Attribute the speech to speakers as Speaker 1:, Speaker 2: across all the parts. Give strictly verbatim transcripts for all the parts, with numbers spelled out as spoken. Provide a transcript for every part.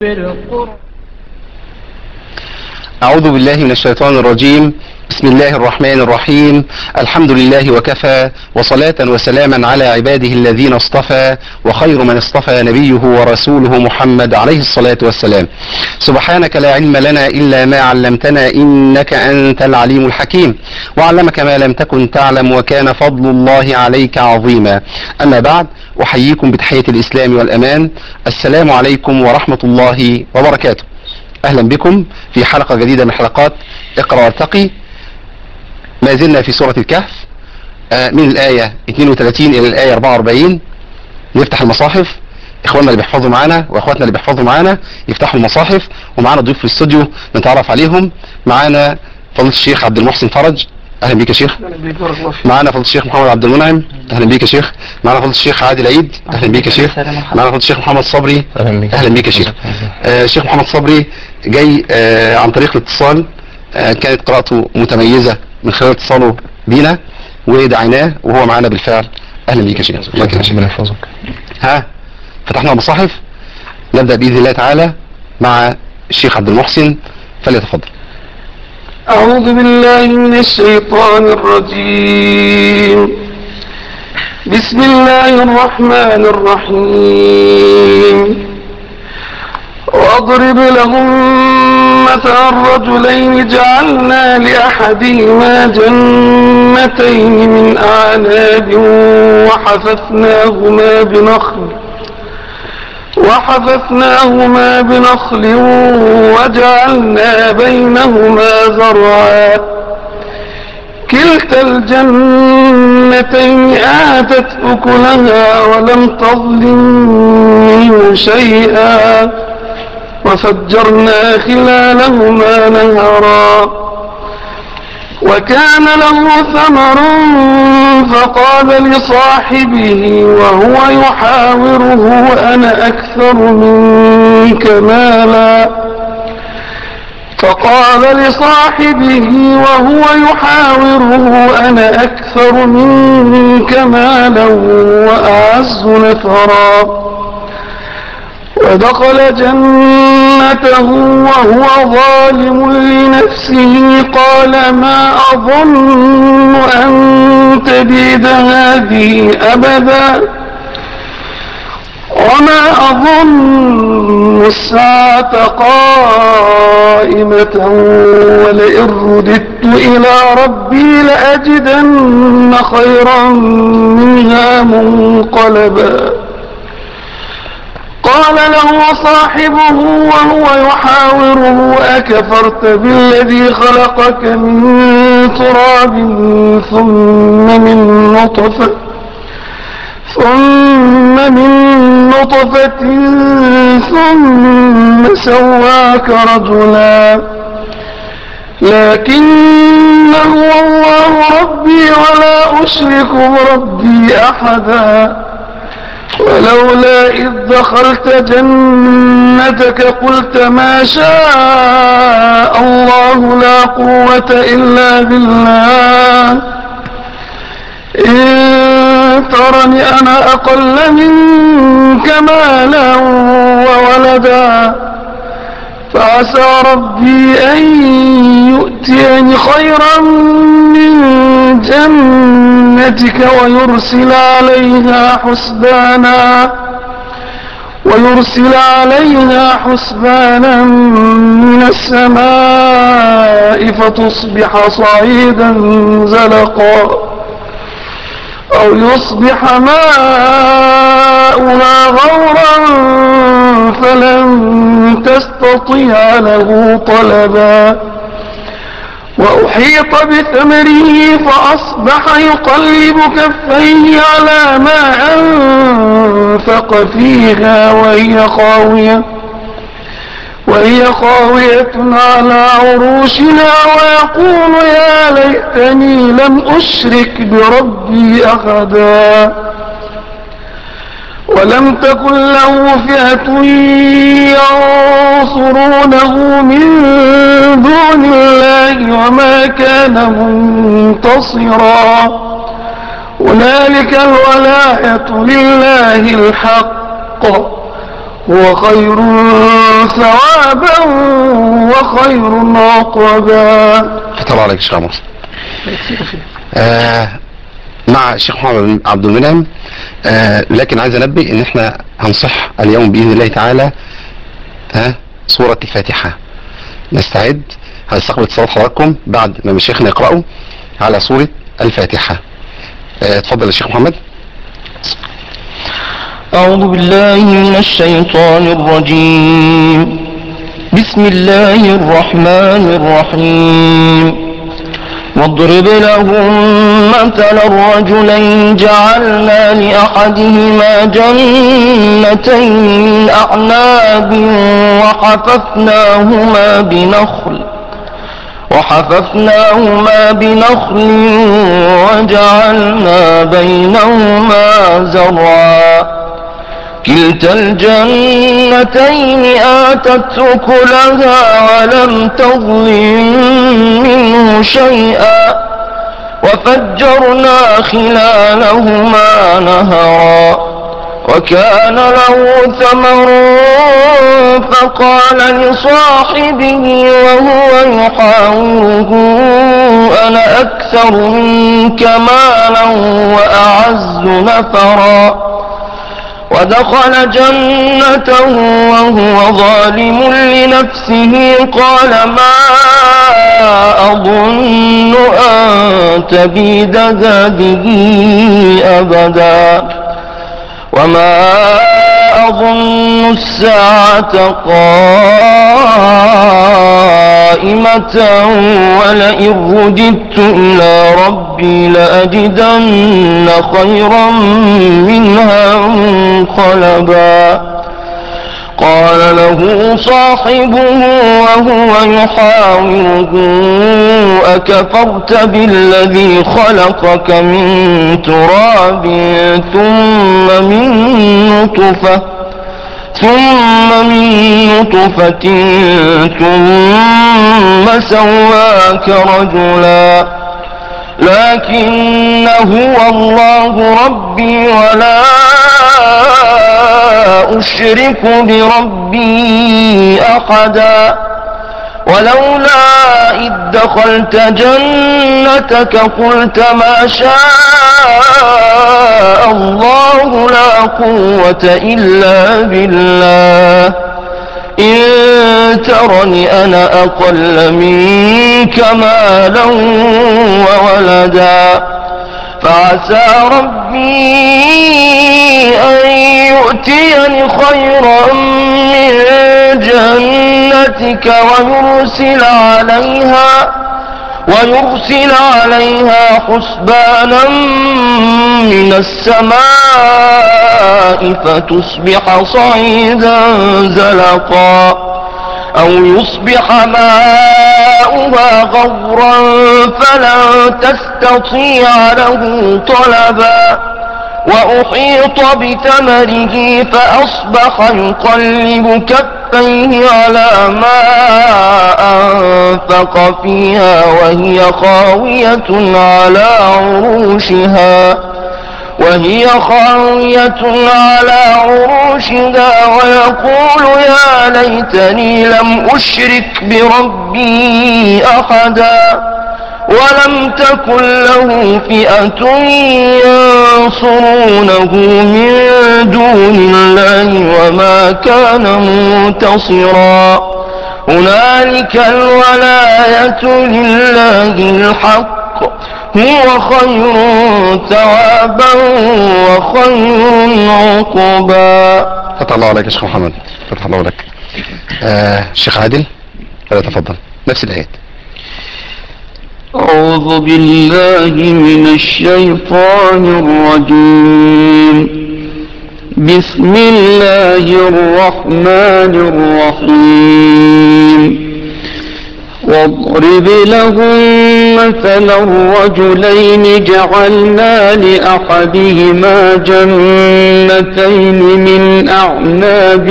Speaker 1: أعوذ بالله من الشيطان الرجيم. بسم الله الرحمن الرحيم. الحمد لله وكفى، وصلاة وسلاما على عباده الذين اصطفى، وخير من اصطفى نبيه ورسوله محمد عليه الصلاة والسلام. سبحانك لا علم لنا إلا ما علمتنا إنك أنت العليم الحكيم، وعلمك ما لم تكن تعلم، وكان فضل الله عليك عظيما. أما بعد، أحييكم بتحية الإسلام والأمان. السلام عليكم ورحمة الله وبركاته. أهلا بكم في حلقة جديدة من حلقات اقرأ وارتقي. ما زلنا في سورة الكهف من الآية اثنين وثلاثين إلى الآية أربعة وأربعين. نفتح المصاحف، إخواننا اللي بيحفظوا معانا وأخواتنا اللي بيحفظوا معانا يفتحوا المصاحف، ومعانا ضيوف في الاستوديو نتعرف عليهم. معانا فضيلة الشيخ عبد المحسن فرج، أهلا بيك يا شيخ. معانا فضيلة الشيخ محمد عبد المنعم، أهلا بيك يا شيخ. معانا فضيلة الشيخ عادل عيد، أهلا بيك يا شيخ. معانا فضيلة الشيخ محمد صبري، أهلا بيك يا شيخ. آه الشيخ محمد صبري جاي آه عن طريق الاتصال، آه كانت قراءته متميزة من خلال اتصاله بينا ودعيناه وهو معانا بالفعل. أهلا بيك يا شيخ. الله يكرمك. ها فتحنا المصاحف، نبدأ بإذن الله تعالى مع الشيخ عبد المحسن، فليتفضل.
Speaker 2: أعوذ بالله من الشيطان الرجيم. بسم الله الرحمن الرحيم. واضرب لهم مثل الرجلين جعلنا لأحدهما جنتين من أعناب وحففناهما بنخل وحففناهما بنخل وجعلنا بينهما زرعا كلتا الجنتين آتت أكلها ولم تظلم منه شيئا وفجرنا خلالهما نهرا وكان له ثمر فقال لصاحبه وهو يحاوره أنا أكثر منك مالا فقال لصاحبه وهو يحاوره أنا أكثر منك مالا وأعز نفرا ودخل جنته وهو ظالم لنفسه قال ما أظن أن تبيد هذه أبدا وما أظن الساعة قائمة ولئن رددت إلى ربي لأجدن خيرا منها منقلبا قال له صاحبه وهو يحاوره أكفرت بالذي خلقك من تراب ثم من نطفة ثم من نطفة ثم سواك رجلا لكن هو الله ربي ولا أشرك بربي أحدا ولولا إذ دخلت جنتك قلت ما شاء الله لا قوة إلا بالله إن ترني أنا أقل منك مالا وولدا فعسى ربي أن يؤتيني خيرا من جنتك ويرسل عليها حسبانا ويرسل عليها حسبانا من السماء فتصبح صعيدا زلقا أو يصبح ماؤها غورا فلن تستطيع له طلبا وأحيط بثمره فأصبح يقلب كفيه على ما أنفق فيها وهي خاوية وهي خاوية على عروشها ويقول يا ليتني لم أشرك بربي أحدا ولم تكن له فئة ينصرونه من دون الله وما كان منتصرا هنالك الولاية لله الحق هو خير ثوابا وخير عقبا.
Speaker 1: فتح الله عليك يا شيخ عمر. آه مع الشيخ محمد عبد المنعم. آه لكن عايز انبه ان احنا هنصح اليوم باذن الله تعالى ها سورة الفاتحة. نستعد، هنستقبل اتصالات حضراتكم بعد ما مشايخنا يقرأوا على سورة الفاتحة. آه اتفضل يا شيخ محمد.
Speaker 2: أعوذ بالله من الشيطان الرجيم. بسم الله الرحمن الرحيم. واضرب لهم مثل الرجلين جعلنا لأحدهما جنتين من أعناب وحففناهما بنخل وحففناهما بنخل وجعلنا بينهما زرعا كلتا الجنتين آتت أكلها ولم تظلم منه شيئا وفجرنا خلالهما نهرا وكان له ثمر فقال لصاحبه وهو يحاوره أنا أكثر منك مالا وأعز نفرا ودخل جنته وهو ظالم لنفسه قال ما أظن أن تبيد هذه أبدا وما أظن الساعة قائمة ولئن رددت إلى ربي لأجدن خيرا منها منقلبا قال له صاحبه وهو يحاوره أكفرت بالذي خلقك من تراب ثم من نطفة ثم من نطفة ثم سواك رجلا لكن هو الله ربي ولا أشرك بربي أحدا ولولا إذ دخلت جنتك قلت ما شاء الله لا قوة إلا بالله إن ترني أنا أقل منك مالا وولدا فعسى ربي أن يؤتيني خيرا من جنتك ويرسل عليها ويرسل عليها حسبانا من السماء فتصبح صعيدا زلقا أو يصبح ماؤها غورا فلن تستطيع له طلبا وأحيط بثمره فأصبح يقلب كفيه على ما أنفق فيها وهي خاوية على عروشها وهي خاوية على عروشها ويقول يا ليتني لم أشرك بربي أحدا ولم تكن له فئة ينصرونه من دون الله وما كان منتصرا هنالك الولاية لله الحق هو خير ثوابا وخير عقبا.
Speaker 1: فتح الله عليك يا شيخ محمد. فتح الله عليك. آه الشيخ عادل فليتفضل نفس الآيات.
Speaker 2: أعوذ بالله من الشيطان الرجيم. بسم الله الرحمن الرحيم. واضرب لهم مثل الرجلين جعلنا لأحدهما جنتين من أعناب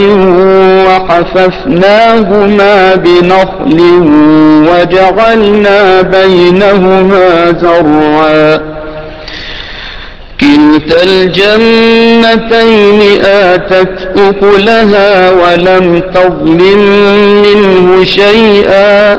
Speaker 2: وحففناهما بنخل وجعلنا بينهما زرعا كلتا الجنتين آتت أكلها ولم تظلم منه شيئا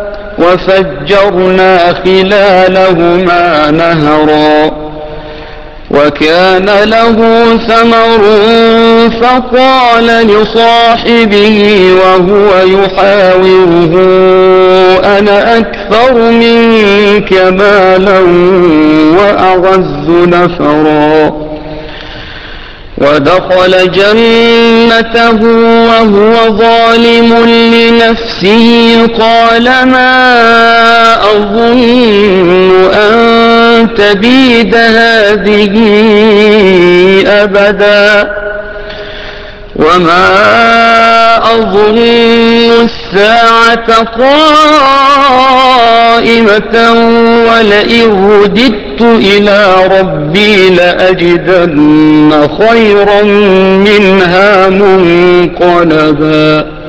Speaker 2: وفجرنا خلالهما نهرا وكان له ثمر فقال لصاحبه وهو يحاوره أنا أكثر منك مالا وأعز نفرا ودخل جنته وهو ظالم لنفسه قال ما أظن أن تبيد هذه أبدا وما أظن الساعة قائمة ولئن رددت إلى ربي لأجدن خيرا منها منقلبا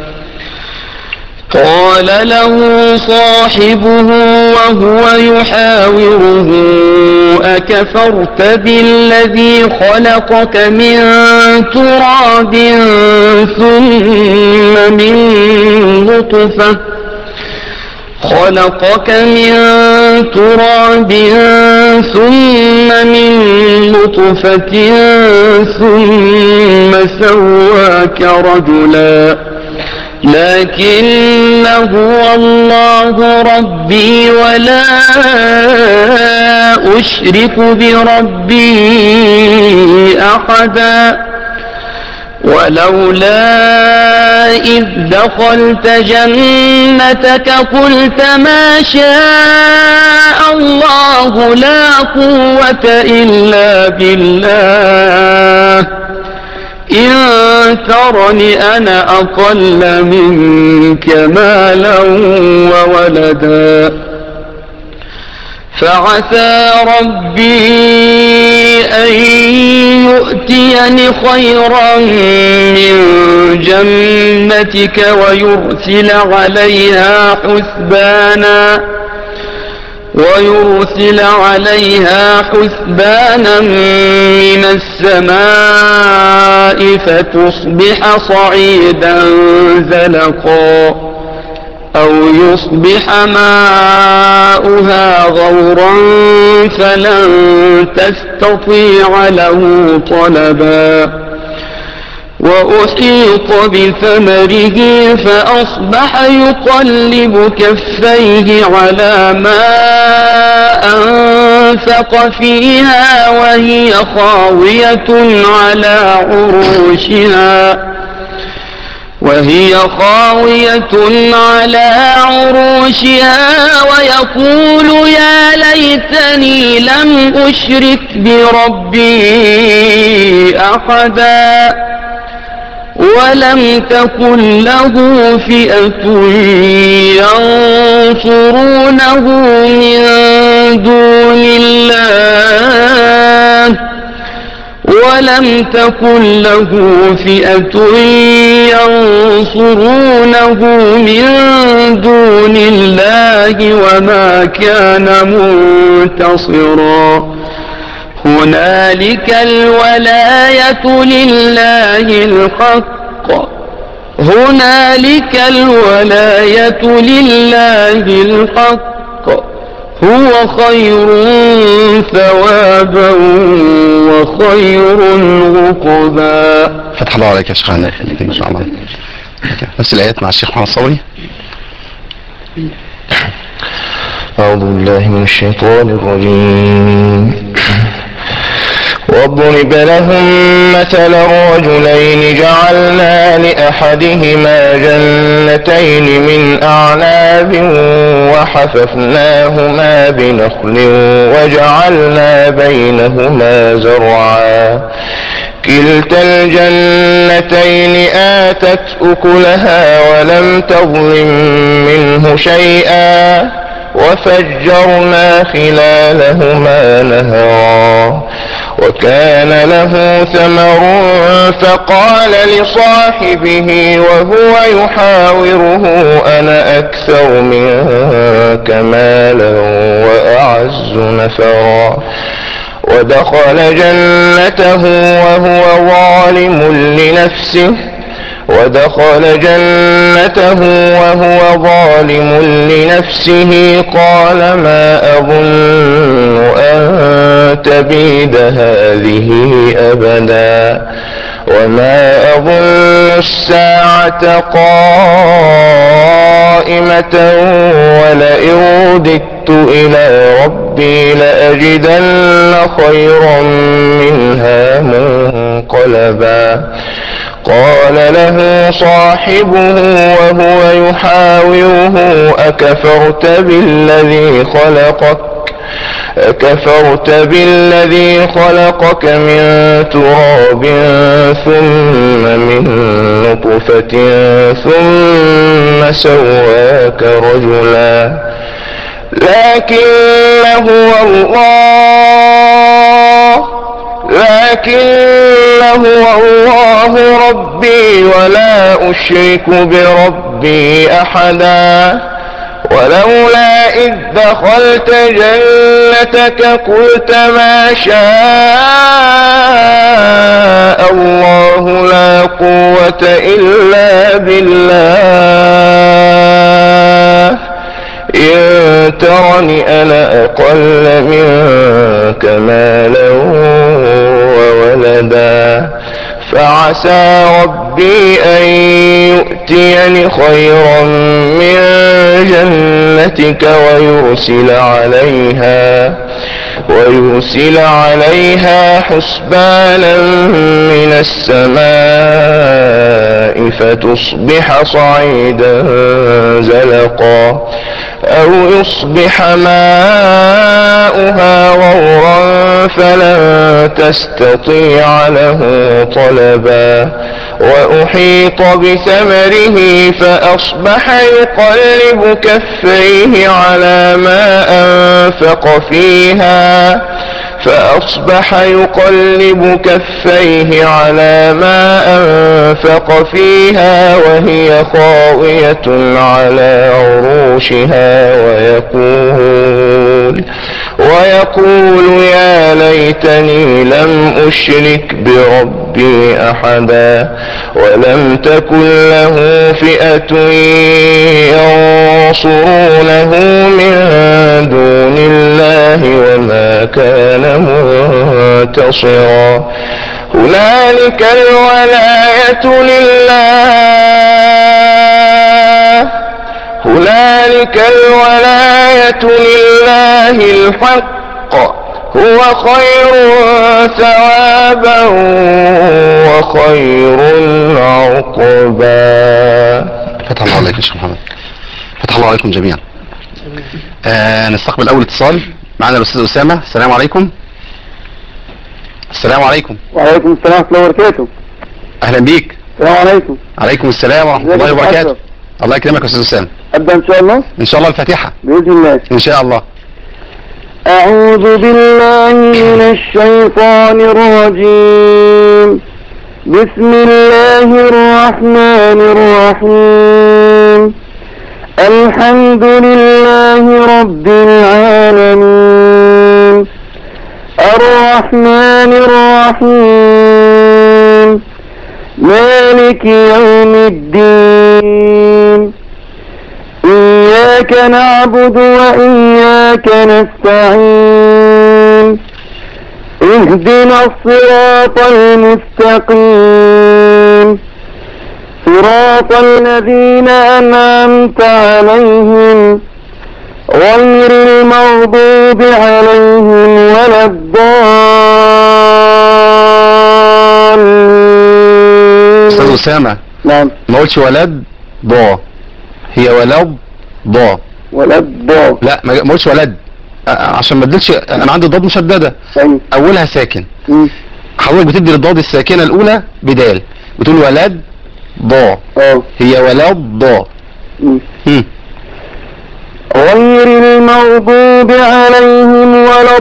Speaker 2: قال له صاحبه وهو يحاوره أكفرت بالذي خلقك من تراب ثم من نطفة خلقك من تراب ثم من نطفة ثم سواك رجلا لكن هو الله ربي ولا أشرك بربي أحدا ولولا إذ دخلت جنتك قلت ما شاء الله لا قوة إلا بالله إن ترني أنا أقل منك مالا وولدا فعسى ربي أن يؤتيني خيرا من جنتك ويرسل عليها حسبانا ويرسل عليها حسبانا من السماء فتصبح صعيدا زلقا أو يصبح ماؤها غورا فلن تستطيع له طلبا وأحيط بثمره فأصبح يقلب كفيه على ما أنفق فيها وهي خاوية على عروشها وهي خاوية على عروشها ويقول يا ليتني لم أشرك بربي أحدا ولم تكن له فئة ينصرونه من دون الله ولم تكن له فئة ينصرونه من دون الله وما كان منتصرا هنالك الولاية لله الحق هنالك الولاية لله الحق هو خير ثوابا وخير عقبا.
Speaker 1: فتح الله عليك يا شيخنا ان شاء الله. نفس الايات مع الشيخ محمد صبري.
Speaker 2: أعوذ بالله من الشيطان الرجيم. واضرب لهم مثل الرجلين جعلنا لأحدهما جنتين من أعناب وحففناهما بنخل وجعلنا بينهما زرعا كلتا الجنتين آتت أكلها ولم تظلم منه شيئا وفجرنا خلالهما نهرا وكان له ثمر فقال لصاحبه وهو يحاوره أنا أكثر منك مالا وأعز نفرا ودخل جنته وهو ظالم لنفسه ودخل جنته وهو ظالم لنفسه قال ما أظن أن تبيد هذه أبدا وما أظن الساعة قائمة ولئن رددت إلى ربي لأجدن خيرا منها منقلبا قال له صاحبه وهو يحاوره أكفرت بالذي خلقك أكفرت بالذي خلقك من تراب ثم من نطفة ثم سواك رجلا لكن هو الله لكن هو الله ربي ولا أشرك بربي أحدا ولولا إذ دخلت جنتك قلت ما شاء الله لا قوة إلا بالله إن ترني أنا أقل منك مالا وولدا فعسى ربي أن يؤتيني خيرا من جنتك ويرسل عليها ويرسل عليها حسبانا من السماء فتصبح صعيدا زلقا أو يصبح ماؤها غورا فلن تستطيع له طلبا وأحيط بثمره فأصبح يقلب كفيه على ما أنفق فيها فأصبح يقلب كفيه على ما أنفق فيها وهي خاوية على عروشها ويقول ويقول يا ليتني لم أشرك بربي أحدا ولم تكن له فئة ينصرونه من دون الله وما كان منتصرا هنالك الولاية لله هنالك الولاية لله الحق هو خير ثوابا وخير عقبا.
Speaker 1: فتح الله عليك يا شيخ محمد، فتح الله عليكم جميعا. آه نستقبل اول اتصال معنا الاستاذ اسامه. السلام عليكم. السلام عليكم.
Speaker 3: وعليكم السلام ورحمه الله وبركاته.
Speaker 1: اهلا بيك.
Speaker 3: السلام عليكم.
Speaker 1: عليكم السلام ورحمه الله وبركاته. الله يكرمك يا استاذ اسامه.
Speaker 3: ابدا ان شاء الله.
Speaker 1: ان شاء الله الفاتحه
Speaker 3: باذن الله.
Speaker 1: ان شاء الله.
Speaker 3: اعوذ بالله من الشيطان الرجيم. بسم الله الرحمن الرحيم. الحمد لله رب العالمين الرحمن الرحيم مالك يوم الدين إياك نعبد وإياك نستعين اهدنا الصراط المستقيم صراط الذين أنعمت عليهم غير المغضوب عليهم ولا الضالين.
Speaker 1: استاذ اسامه.
Speaker 3: نعم.
Speaker 1: ما قلتش ولد ضا، هي ولد ضا.
Speaker 3: ولد ضا.
Speaker 1: لا ما قلتش ولد عشان ما اديتش، انا عندي ضاد مشدده
Speaker 3: أيوة.
Speaker 1: اولها ساكن.
Speaker 3: مم.
Speaker 1: حضرتك بتدي للضاد الساكنه الاولى بدال، بتقول ولد ضا.
Speaker 3: اه
Speaker 1: هي ولد ضا.
Speaker 3: مم.
Speaker 1: هم.
Speaker 3: غير المغضوب عليهم ولا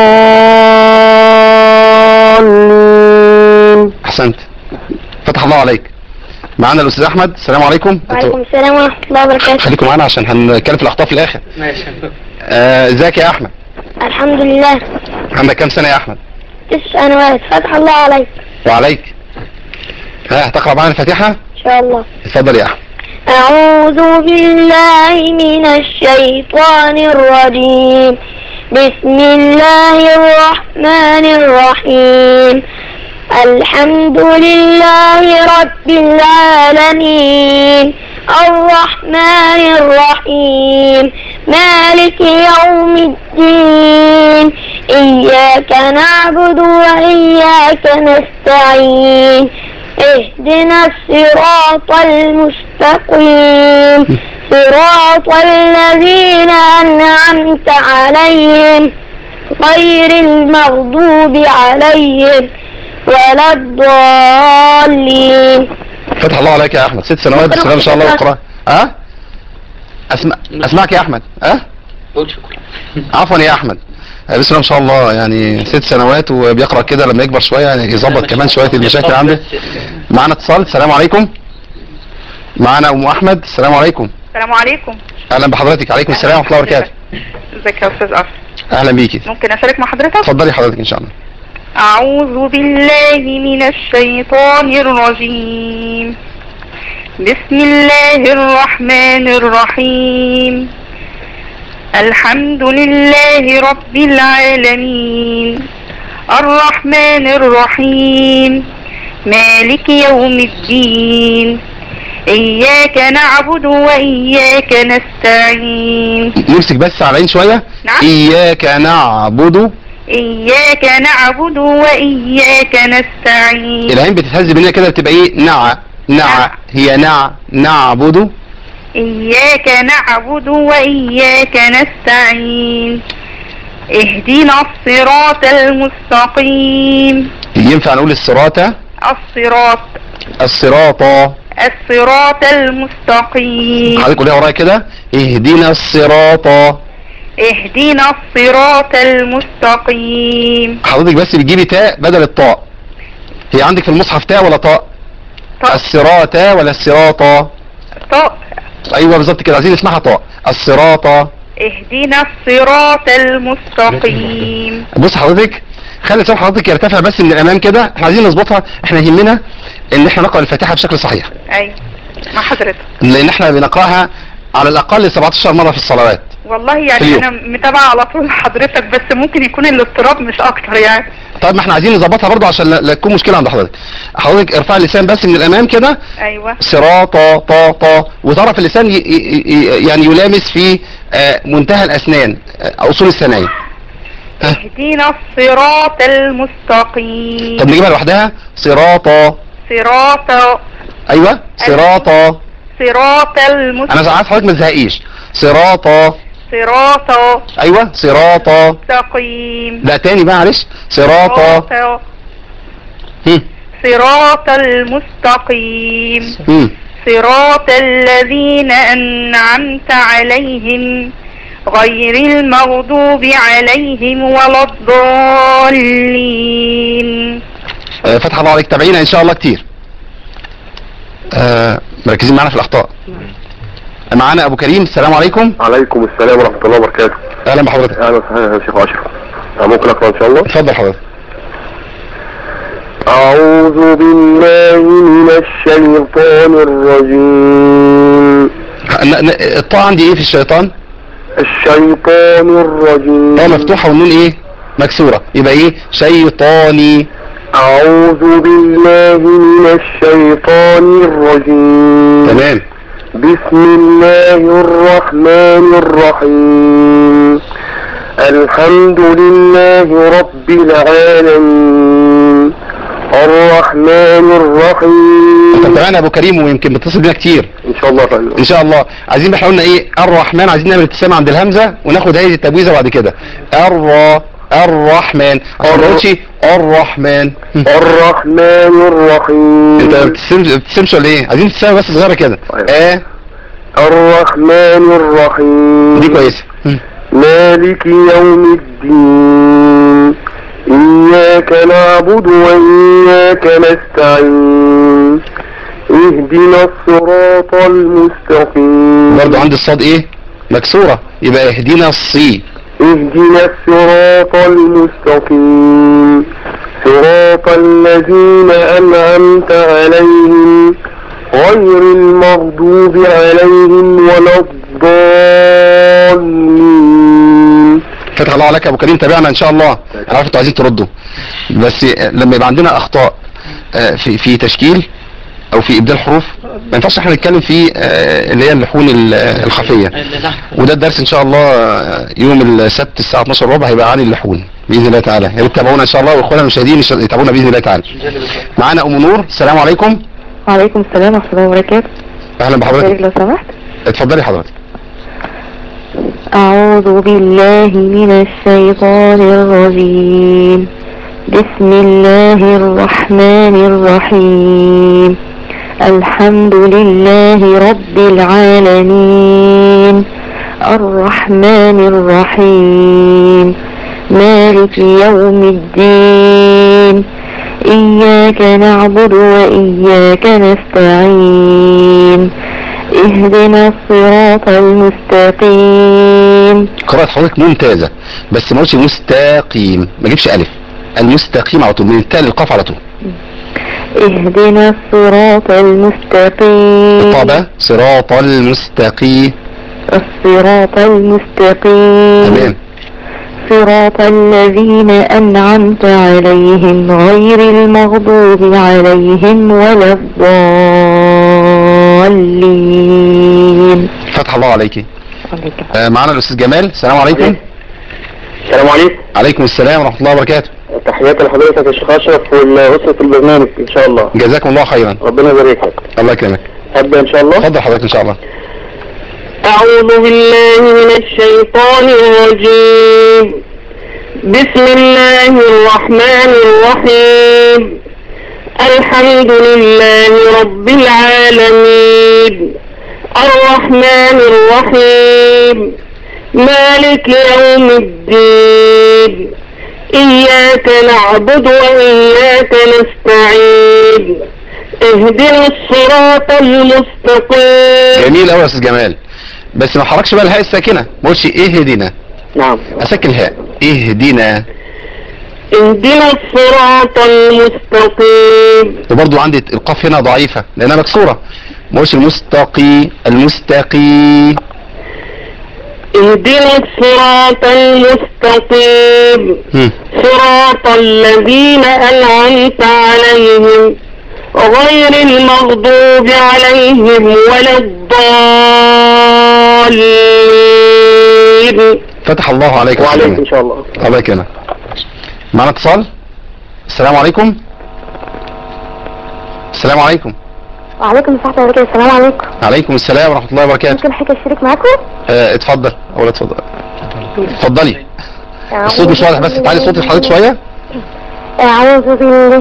Speaker 3: الضالين.
Speaker 1: احسنت، فتح الله عليك. معانا الاستاذ احمد. السلام عليكم.
Speaker 4: وعليكم السلام ورحمة الله وبركاته.
Speaker 1: خليكم معانا عشان هنتكلم في الاخطاء في الاخر.
Speaker 5: ماشي.
Speaker 1: آه، ازيك يا احمد؟
Speaker 4: الحمد لله.
Speaker 1: عندك كام سنة يا أحمد؟
Speaker 4: تسع سنوات. فتح الله عليك.
Speaker 1: وعليك. ها هتقرأ معانا الفاتحة؟
Speaker 4: إن شاء الله.
Speaker 1: اتفضل يا أحمد.
Speaker 4: أعوذ بالله من الشيطان الرجيم. بسم الله الرحمن الرحيم. الحمد لله رب العالمين الرحمن الرحيم مالك يوم الدين إياك نعبد وإياك نستعين اهدنا الصراط المستقيم صراط الذين أنعمت عليهم غير المغضوب عليهم ولا الضالين.
Speaker 1: فتح الله عليك يا احمد. ست سنوات بسم الله ما شاء الله اقرا. ها اسمع اسمعك يا احمد. ها قول شكرا. عفوا يا احمد. بسم الله ما شاء الله يعني ست سنوات وبيقرا كده لما يكبر شويه يعني يظبط كمان شويه المشاكل عنده. معانا اتصال. السلام عليكم. معانا ام احمد. السلام عليكم.
Speaker 5: السلام عليكم.
Speaker 1: اهلا بحضرتك. عليكم السلام ورحمه الله وبركاته.
Speaker 5: ازيك يا استاذ اشرف؟
Speaker 1: اهلا بيكي.
Speaker 5: ممكن اشارك مع حضرتك؟
Speaker 1: اتفضلي حضرتك ان شاء الله.
Speaker 5: أعوذ بالله من الشيطان الرجيم. بسم الله الرحمن الرحيم. الحمد لله رب العالمين الرحمن الرحيم مالك يوم الدين إياك نعبد وإياك نستعين.
Speaker 1: نمسك بس على العين شوية.
Speaker 5: نعم.
Speaker 1: إياك نعبد
Speaker 5: إياك نعبد وإياك نستعين.
Speaker 1: العين بتتهز منها كده بتبقى ايه؟ نع نع هي نع نعبد.
Speaker 5: إياك نعبد وإياك نستعين اهدنا الصراط المستقيم.
Speaker 1: ينفع نقول الصراط؟
Speaker 5: الصراط
Speaker 1: الصراط
Speaker 5: الصراط المستقيم.
Speaker 1: حضرتك قوليها ورايا كده. اهدنا الصراط.
Speaker 5: اهدنا الصراط المستقيم.
Speaker 1: حضرتك بس بتجيبي تاء بدل الطاء. هي عندك في المصحف تاء ولا طاء؟
Speaker 5: طاء.
Speaker 1: الصراط ولا الصراط؟
Speaker 5: طاء.
Speaker 1: ايوه بالظبط كده. عايزين نسمعها طاء. الصراط.
Speaker 5: اهدنا الصراط المستقيم.
Speaker 1: بص حضرتك خلي صوت حضرتك يرتفع بس من الامام كده. احنا عايزين نظبطها. احنا يهمنا ان احنا نقرا الفاتحه بشكل صحيح.
Speaker 5: ايوه مع حضرتك.
Speaker 1: لان احنا بنقراها على الاقل سبعتاشر مره في الصلوات.
Speaker 5: والله يعني انا متابعه على طول حضرتك بس ممكن يكون الاضطراب مش اكتر يعني.
Speaker 1: طيب ما احنا عايزين نظبطها برضو عشان لا تكون مشكله عند حضرتك. حضرتك ارفع اللسان بس من الامام كده.
Speaker 5: ايوه.
Speaker 1: صراط طا طا وطرف اللسان ي ي يعني يلامس في آه منتهى الاسنان آه اصول الثنايا.
Speaker 5: اهدنا الصراط المستقيم.
Speaker 1: طب نجيبها لوحدها. صراط.
Speaker 5: صراط.
Speaker 1: ايوه صراط.
Speaker 5: صراط المستقيم.
Speaker 1: انا عايز حضرتك ما تزهقيش. صراط.
Speaker 5: صراط.
Speaker 1: ايوه صراط.
Speaker 5: مستقيم.
Speaker 1: لا تاني بقى معلش. صراط.
Speaker 5: صراط المستقيم.
Speaker 1: هم.
Speaker 5: صراط الذين أنعمت عليهم غير المغضوب عليهم ولا الضالين.
Speaker 1: آه فتح الله عليك. تابعينا ان شاء الله كتير. آه مركزين معانا في الاخطاء. معانا ابو كريم. السلام عليكم.
Speaker 6: عليكم السلام ورحمة الله وبركاته.
Speaker 1: اهلا بحضرتك.
Speaker 6: اهلا وسهلا يا شيخ اشرف. ممكن اقرا ان شاء الله؟
Speaker 1: اتفضل حضرتك.
Speaker 6: اعوذ بالله من الشيطان الرجيم.
Speaker 1: الطاء عندي ايه في الشيطان؟
Speaker 6: الشيطان الرجيم.
Speaker 1: طاء مفتوحة والنون ايه؟ مكسورة. يبقى ايه؟ شيطاني.
Speaker 6: اعوذ بالله من الشيطان الرجيم.
Speaker 1: تمام.
Speaker 6: بسم الله الرحمن الرحيم. الحمد لله رب العالمين الرحمن الرحيم.
Speaker 1: انت بتابعنا يا ابو كريم ويمكن بتصل بينا كتير.
Speaker 6: ان شاء الله فعلا.
Speaker 1: ان شاء الله. عايزين بقى قلنا ايه؟ الرحمن. عايزين نعمل ابتسامة عند الهمزة وناخد هذه التبويزة بعد كده. الر الرحمن. ما تقولش الرحمن.
Speaker 6: الرحمن الرحيم.
Speaker 1: انت ما بتبتسمش ولا ايه؟ عايزين ابتسامة بس صغيرة كده. اه
Speaker 6: الرحمن الرحيم.
Speaker 1: دي كويسة.
Speaker 6: مالك يوم الدين إياك نعبد وإياك نستعين اهدنا الصراط المستقيم.
Speaker 1: برضو عند الصاد ايه؟ مكسورة. يبقى اهدنا الصي.
Speaker 6: اهدنا الصراط المستقيم صراط الذين أنعمت عليهم غير المغضوب عليهم ولا الضالين.
Speaker 1: فتح الله عليك يا ابو كريم، تابعنا ان شاء الله. انا عارف انتوا عايزين تردوا، بس لما يبقى عندنا اخطاء في في تشكيل او في ابدال حروف ما ينفعش احنا نتكلم في اللي هي اللحون الخفيه، وده الدرس ان شاء الله يوم السبت الساعه اتناشر وربع هيبقى عن اللحون باذن الله تعالى. يا ريت تتابعونا ان شاء الله، واخواننا المشاهدين يتابعونا باذن الله تعالى. معانا ام نور، السلام عليكم.
Speaker 7: وعليكم السلام ورحمه الله وبركاته.
Speaker 1: اهلا بحضرتك.
Speaker 7: لو سمحت
Speaker 1: اتفضلي حضرتك.
Speaker 7: أعوذ بالله من الشيطان الرجيم. بسم الله الرحمن الرحيم. الحمد لله رب العالمين الرحمن الرحيم مالك يوم الدين إياك نعبد وإياك نستعين اهدنا الصراط المستقيم.
Speaker 1: قراءة حضرتك ممتازة، بس ما قلتش مستقيم، ما جيبش ألف. المستقيم على طول، من التاء للقاف على طول.
Speaker 7: اهدنا الصراط المستقيم.
Speaker 1: الطابة صراط المستقيم.
Speaker 7: الصراط المستقيم.
Speaker 1: تمام.
Speaker 7: صراط الذين أنعمت عليهم غير المغضوب عليهم ولا الضالين.
Speaker 1: فتح الله عليك. آه معنا الأستاذ جمال، السلام عليكم.
Speaker 6: السلام عليكم.
Speaker 1: عليكم السلام ورحمة الله وبركاته.
Speaker 6: تحياتي لحضرتك يا شيخ أشرف والأسرة البرنامج إن شاء الله.
Speaker 1: جزاكم الله خيرا.
Speaker 6: ربنا يبارك لك.
Speaker 1: الله يكرمك.
Speaker 6: أبدأ إن شاء الله.
Speaker 1: اتفضل حضرتك إن شاء الله.
Speaker 6: أعوذ بالله من الشيطان الرجيم. بسم الله الرحمن الرحيم. الحمد لله رب العالمين الرحمن الرحيم مالك يوم الدين إياك نعبد وإياك نستعين اهدنا الصراط المستقيم.
Speaker 1: جميل أوي يا أستاذ جمال، بس ما حركش بقى الهاء الساكنة، ما قلتش اهدنا.
Speaker 6: نعم.
Speaker 1: أسكن الهاء. اهدنا.
Speaker 6: اهدنا الصراط المستقيم.
Speaker 1: وبرضو عندي القاف هنا ضعيفة لأنها مكسورة، ما قلتش المستقي المستقي.
Speaker 6: اهدنا الصراط المستقيم صراط الذين أنعمت عليهم غير المغضوب عليهم ولا الضالين.
Speaker 1: فتح الله عليك.
Speaker 6: وعليكم إن شاء الله.
Speaker 1: الله يكرمك. معنا اتصال. السلام عليكم. السلام عليكم.
Speaker 4: وعليكم السلام ورحمة الله وبركاته. السلام عليكم.
Speaker 1: عليكم السلام ورحمة الله وبركاته.
Speaker 4: ممكن حاجة اشترك معاكم؟
Speaker 1: اه اتفضل. اولا اتفضل. اتفضلي. الصوت مش واضح، بس تعالي صوتي لحضرتك شوية.
Speaker 4: أعوذ بالله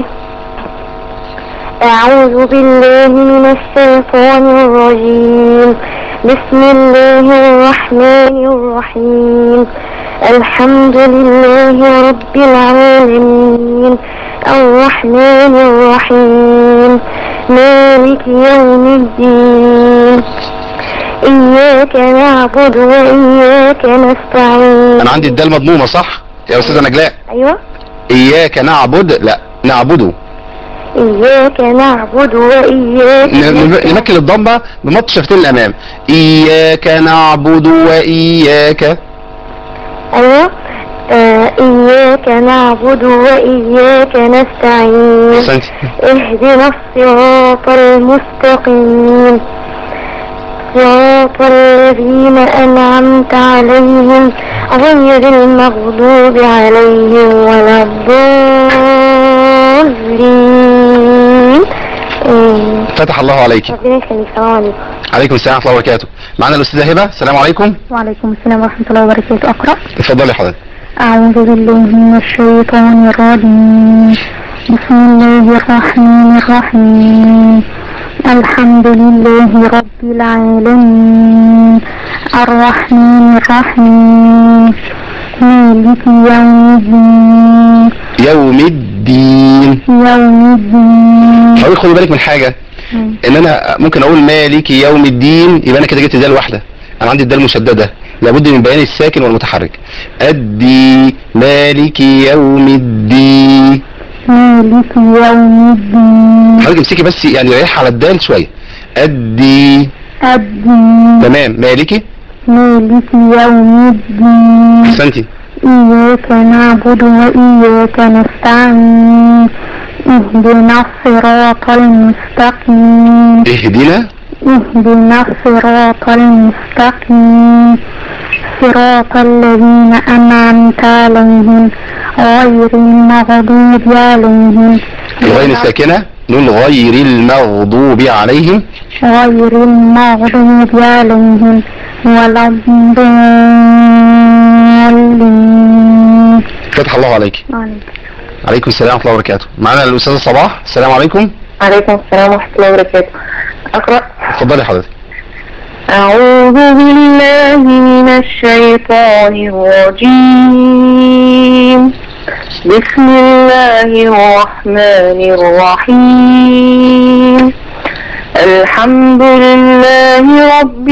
Speaker 4: أعوذ بالله من الشيطان الرجيم. بسم الله الرحمن الرحيم. الحمد لله رب العالمين الرحمن الرحيم مالك يوم الدين إياك نعبد وإياك نستعين.
Speaker 1: أنا عندي الدال مضمومة صح يا أستاذة نجلاء؟
Speaker 4: أيوة.
Speaker 1: إياك نعبد، لا نعبده.
Speaker 4: إياك نعبد وإياك نستعين.
Speaker 1: نمكن الضمة بمط شفتين الأمام. إياك نعبد وإياك.
Speaker 4: أيوة. آه إياك نعبد وإياك نستعين.
Speaker 1: أحسنتي.
Speaker 4: اهدنا الصراط المستقيم صراط الذين أنعمت عليهم غير المغضوب عليهم ولا الضالين.
Speaker 1: فتح الله عليك.
Speaker 4: ربنا يخليك. السلام عليكم.
Speaker 1: عليكم السلام ورحمة الله وبركاته. معنا الأستاذة هبة، السلام عليكم.
Speaker 7: وعليكم السلام ورحمة الله وبركاته. أقرأ.
Speaker 1: اتفضلي حضرتك.
Speaker 7: أعوذ بالله من الشيطان الرجيم. بسم الله الرحمن الرحيم. الحمد لله رب العالمين الرحمن الرحيم مالك يوم الدين.
Speaker 1: يوم الدين.
Speaker 7: يوم الدين.
Speaker 1: حضرتك خدي بالك من حاجة، ان انا ممكن اقول مالك يوم الدين يبقى انا كده جبت دال واحدة، انا عندي الدال مشددة لابد من بيان الساكن والمتحرك. الدي مالك يوم الدين.
Speaker 7: مالك يوم الدين.
Speaker 1: حضرتك امسكي بس يعني ريح على الدال شويه. الدي.
Speaker 7: الدين.
Speaker 1: تمام. مالكي.
Speaker 7: مالك يوم الدين.
Speaker 1: احسنتي.
Speaker 7: إياك نعبد وإياك نستعين. اهدنا الصراط المستقيم.
Speaker 1: اهدنا.
Speaker 7: اهدنا الصراط المستقيم. صراط الذين أنعمت عليهم غير المغضوب عليهم.
Speaker 1: الغين الساكنة نقول غير المغضوب عليهم.
Speaker 7: غير المغضوب عليهم ولا الضالين.
Speaker 1: فتح الله عليك. عليكم السلام ورحمة الله وبركاته. معنا الأستاذة صباح. السلام عليكم.
Speaker 8: عليكم السلام ورحمة الله وبركاته. أقرأ.
Speaker 1: اتفضلي حضرتك.
Speaker 8: أعوذ بالله من الشيطان الرجيم. بسم الله الرحمن الرحيم. الحمد لله رب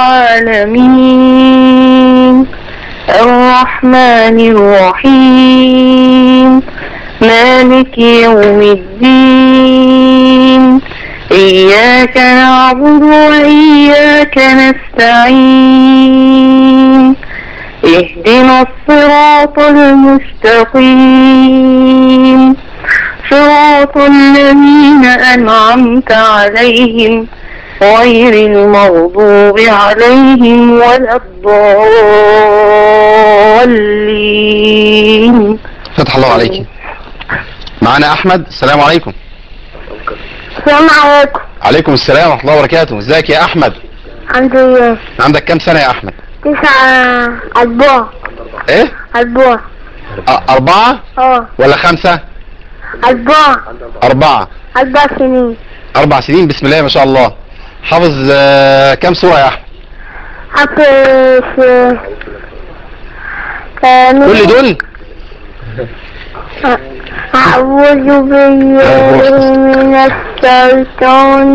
Speaker 8: العالمين الرحمن الرحيم مالك يوم الدين إياك نعبد وإياك نستعين اهدنا الصراط المستقيم صراط الذين أنعمت عليهم غير المغضوب عليهم ولا الضالين.
Speaker 1: فتح الله عليك. معنا أحمد. السلام عليكم.
Speaker 4: السلام عليكم.
Speaker 1: عليكم السلام ورحمة الله وبركاته. ازيك يا أحمد؟
Speaker 4: الحمد لله.
Speaker 1: عندك كام سنة يا أحمد؟
Speaker 4: تسعة. أسبوع.
Speaker 1: إيه؟
Speaker 4: أسبوع.
Speaker 1: أ- أربعة؟
Speaker 4: اه.
Speaker 1: ولا خمسة؟
Speaker 4: أسبوع.
Speaker 1: أربعة.
Speaker 4: أربع سنين.
Speaker 1: أربع سنين. بسم الله ما شاء الله. حافظ آه، كام سورة يا أحمد؟
Speaker 4: حافظ.
Speaker 1: قول لي دول.
Speaker 4: أعوذ بالله من الشيطان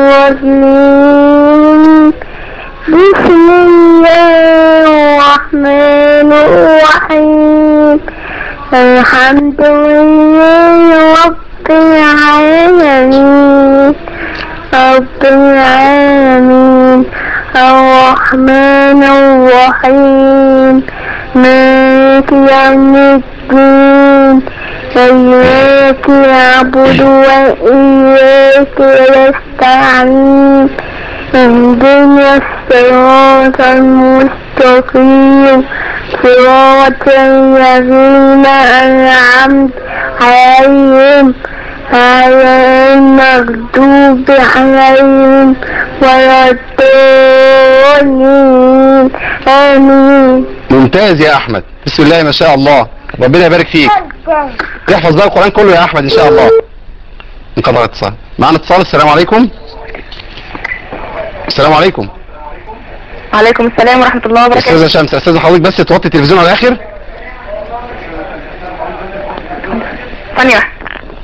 Speaker 4: الرجيم. بسم الله الرحمن الرحيم. الحمد لله رب العالمين رب العالمين الرحمن الرحيم مالك يوم الدين إياك نعبد وإياك نستعين اهدنا الصراط المستقيم صراط الذين أنعمت عليهم غير المغضوب عليهم ولا الضالين. آمين.
Speaker 1: ممتاز يا أحمد. بسم الله ما شاء الله. ربنا يبارك فيك. تحفظ بقى القرآن كله يا أحمد إن شاء الله. انقطع اتصال. معنا اتصال. السلام عليكم. السلام عليكم.
Speaker 8: عليكم السلام ورحمة الله وبركاته.
Speaker 1: أستاذة شمس. أستاذة حضرتك بس توطي التلفزيون على الآخر.
Speaker 8: ثانية واحدة.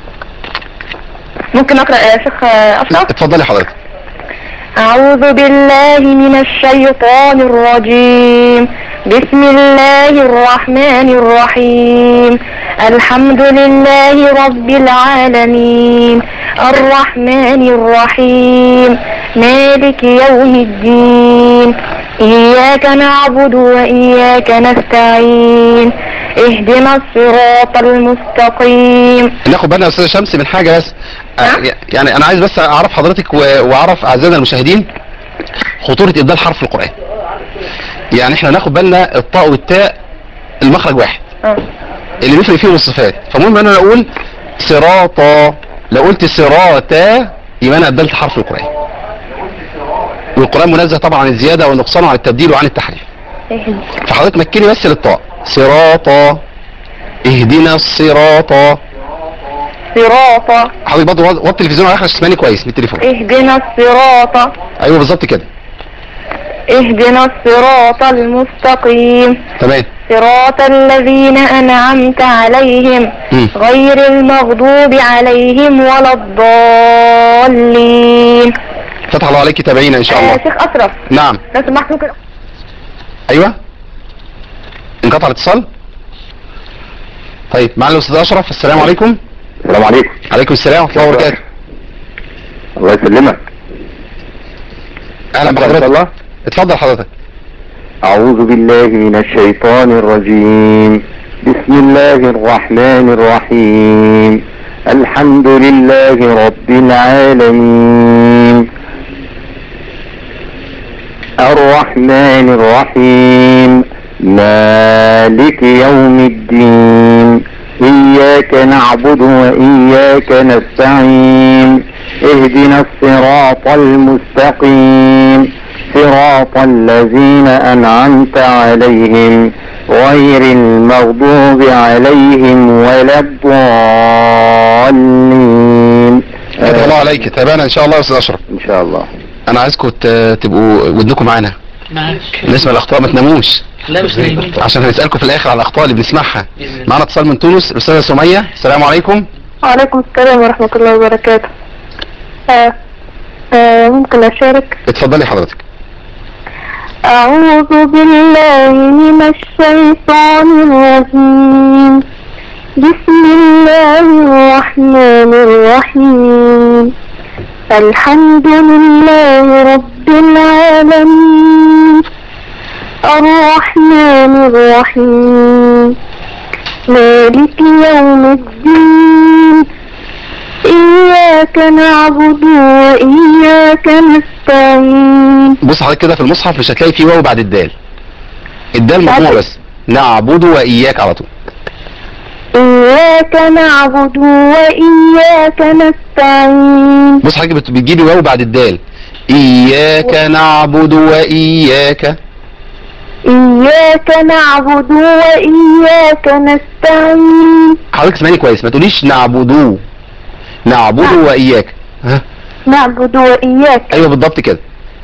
Speaker 8: ممكن أقرأ يا شيخ أشرف؟
Speaker 1: اتفضلي حضرتك.
Speaker 8: أعوذ بالله من الشيطان الرجيم. بسم الله الرحمن الرحيم. الحمد لله رب العالمين الرحمن الرحيم مالك يوم الدين إياك نعبد وإياك نستعين اهدنا الصراط المستقيم.
Speaker 1: ناخد بالنا يا أستاذة شمس من حاجة بس. آه يعني أنا عايز بس أعرف حضرتك وأعرف أعزائنا المشاهدين خطورة إبدال حرف في القرآن. يعني احنا ناخد بالنا الطاء والتاء المخرج واحد
Speaker 8: أه.
Speaker 1: اللي بيفرق فيهم الصفات. فمهم انا اقول صراطا، لو قلت صراطا يبقى انا ابدلت حرف القرآن. والقرآن منزه طبعا عن الزيادة والنقصان وعن التبديل وعن التحريف. فحضرتك مكني بس للطاء. صراطا اهدنا الصراطا.
Speaker 8: صراطا.
Speaker 1: حضرتك برضه وطي التلفزيون على الاخر عشان تسمعني كويس بالتليفون.
Speaker 8: اهدنا الصراط.
Speaker 1: ايوه بالظبط كده.
Speaker 8: اهدنا الصراط المستقيم.
Speaker 1: تمام.
Speaker 8: صراط الذين أنعمت عليهم
Speaker 1: م.
Speaker 8: غير المغضوب عليهم ولا الضالين.
Speaker 1: فتح الله عليك. تابعينا ان شاء الله.
Speaker 8: آه شيخ أشرف.
Speaker 1: نعم.
Speaker 8: لو سمحت ممكن
Speaker 1: ايوه انقطع الاتصال. طيب معنا الاستاذ اشرف. السلام عليكم.
Speaker 6: السلام عليكم.
Speaker 1: عليكم السلام ورحمه الله وبركاته.
Speaker 6: الله يسلمك.
Speaker 1: اهلا بحضرتك. الله اتفضل حضرتك.
Speaker 6: أعوذ بالله من الشيطان الرجيم. بسم الله الرحمن الرحيم. الحمد لله رب العالمين الرحمن الرحيم مالك يوم الدين إياك نعبد وإياك نستعين اهدنا الصراط المستقيم صراط الذين أنعمت عليهم غير المغضوب عليهم ولا الضالين.
Speaker 1: فتح الله عليك. تابعنا ان شاء الله يا استاذ اشرف.
Speaker 6: ان شاء الله.
Speaker 1: انا عايزكم تبقوا ودنكم معانا.
Speaker 9: معاك.
Speaker 1: نسمع الاخطاء ما تناموش.
Speaker 9: لا مش نايمين.
Speaker 1: عشان هنسالكم في الاخر على الاخطاء اللي بنسمعها. معانا اتصال من تونس الاستاذه سميه. السلام عليكم.
Speaker 4: وعليكم السلام ورحمة الله وبركاته. آه آه ممكن أشارك؟
Speaker 1: اتفضلي حضرتك.
Speaker 4: أعوذ بالله من الشيطان الرجيم. بسم الله الرحمن الرحيم. الحمد لله رب العالمين الرحمن الرحيم مالك يوم الدين إياك نعبد وإياك نستعين.
Speaker 1: بص حضرتك كده في المصحف مش هتلاقي فيه واو بعد الدال. الدال مضمومه بس. نعبد وإياك على طول.
Speaker 4: إياك نعبد وإياك نستعين.
Speaker 1: بص حضرتك بتجيبي واو بعد الدال. إياك نعبد وإياك.
Speaker 4: إياك نعبد وإياك نستعين.
Speaker 1: حضرتك اسمعني كويس ما تقوليش نعبدو. نعبد وإياك. ها
Speaker 4: نعبد وإياك.
Speaker 1: ايوه بالضبط كده.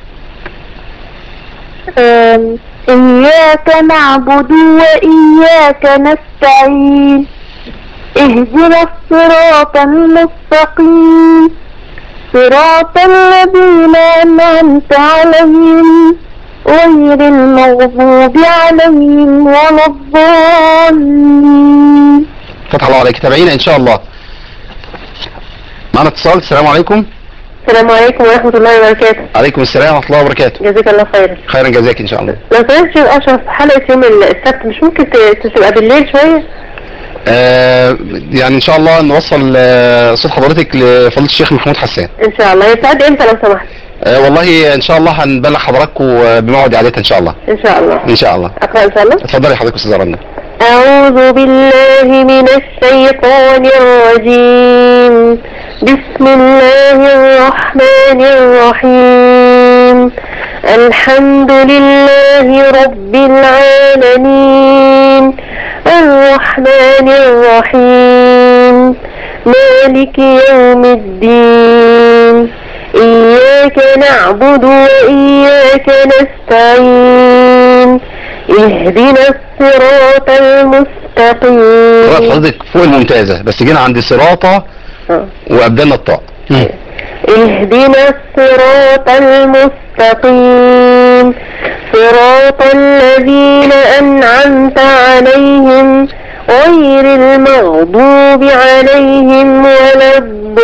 Speaker 4: إياك نعبد وإياك نستعين اهدنا الصراط المستقيم صراط الذين أنعمت عليهم غير المغضوب عليهم ولا الضالين.
Speaker 1: فتح الله عليك. تابعينا ان شاء الله. معنا اتصال. السلام عليكم.
Speaker 4: السلام عليكم ورحمة الله وبركاته.
Speaker 1: عليكم السلام ورحمة الله وبركاته.
Speaker 4: جزاك الله خيرا.
Speaker 1: خيرا جزاك ان شاء الله.
Speaker 4: لو سمحت يا اشرف حلقة يوم السبت مش ممكن تبقى بالليل شوية؟
Speaker 1: آه يعني ان شاء الله نوصل آه صوت حضرتك لفضيلة الشيخ محمود حسان.
Speaker 4: ان شاء الله. يسعد امتى لو سمحت؟
Speaker 1: آه والله ان شاء الله هنبلغ حضراتكم بموعد اعادتها ان شاء الله.
Speaker 4: ان شاء الله.
Speaker 1: ان شاء الله.
Speaker 4: اقرأ ان شاء الله.
Speaker 1: اتفضلي حضرتك استاذة رنا.
Speaker 4: أعوذ بالله من الشيطان الرجيم. بسم الله الرحمن الرحيم. الحمد لله رب العالمين الرحمن الرحيم مالك يوم الدين إياك نعبد وإياك نستعين اهدنا الصراط المستقيم.
Speaker 1: قراءة حضرتك فوق الممتازة بس جينا عند صراطة وأبدلنا الطاء.
Speaker 4: اهدنا الصراط المستقيم صراط الذين أنعمت عليهم غير المغضوب عليهم ولا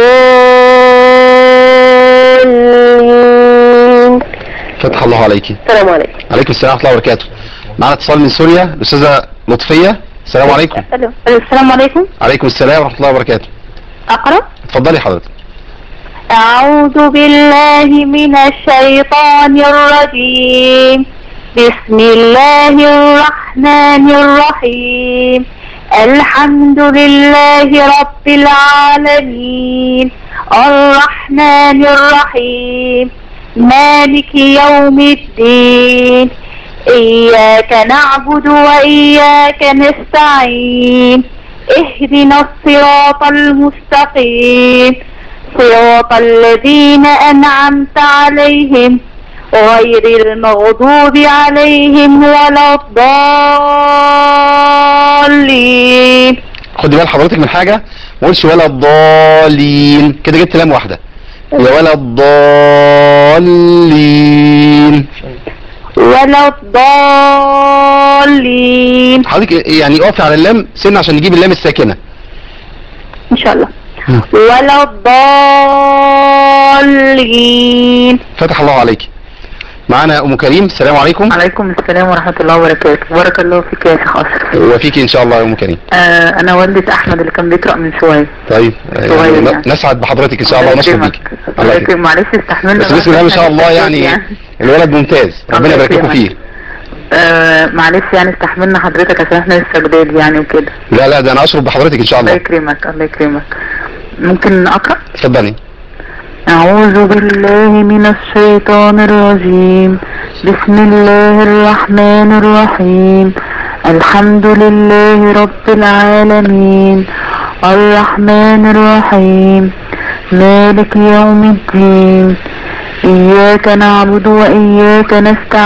Speaker 4: الضالين.
Speaker 1: فتح الله عليك.
Speaker 4: السلام عليكم.
Speaker 1: عليكم السلام ورحمة الله وبركاته. معنا اتصال من سوريا الأستاذة لطفية. السلام عليكم.
Speaker 4: السلام عليكم.
Speaker 1: عليكم السلام ورحمة الله وبركاته.
Speaker 4: أقرأ؟
Speaker 1: اتفضلي حضرتك.
Speaker 4: أعوذ بالله من الشيطان الرجيم. بسم الله الرحمن الرحيم. الحمد لله رب العالمين الرحمن الرحيم مالك يوم الدين إياك نعبد وإياك نستعين اهدنا الصراط المستقيم صراط الذين أنعمت عليهم غير المغضوب عليهم ولا الضالين.
Speaker 1: خدي بال حضرتك من حاجة ما قولش ولا الضالين كده جبت لام واحدة يا ولا الضالين.
Speaker 8: ولا الضالين.
Speaker 1: حضرتك يعني اقفي على اللام سنة عشان نجيب اللام الساكنة
Speaker 8: إن شاء الله. ولا الضالين.
Speaker 1: فتح الله عليك. معانا ام كريم. السلام عليكم.
Speaker 9: عليكم السلام ورحمة الله وبركاته. بارك الله فيك يا شيخ أشرف.
Speaker 1: وفيك ان شاء الله يا ام كريم.
Speaker 9: آه انا والدة احمد اللي كان بيقرأ من شوية.
Speaker 1: طيب
Speaker 9: يعني
Speaker 1: يعني نسعد بحضرتك ان شاء الله ونشكر بيك.
Speaker 9: الله يكرمك. معلش استحملنا
Speaker 1: بس بسم الله ما شاء الله يعني, يعني الولد ممتاز ربنا يبارك لكم فيه.
Speaker 9: آه معلش يعني استحملنا حضرتك عشان احنا لسه جداد يعني وكده.
Speaker 1: لا لا ده انا اشرب بحضرتك ان شاء الله.
Speaker 9: الله يكرمك الله يكرمك. ممكن اقرأ؟
Speaker 1: اتفضلي.
Speaker 7: أعوذ بالله من الشيطان الرجيم. بسم الله الرحمن الرحيم. الحمد لله رب العالمين الرحمن الرحيم مالك يوم الدين. إياك نعبد وإياك نستعين.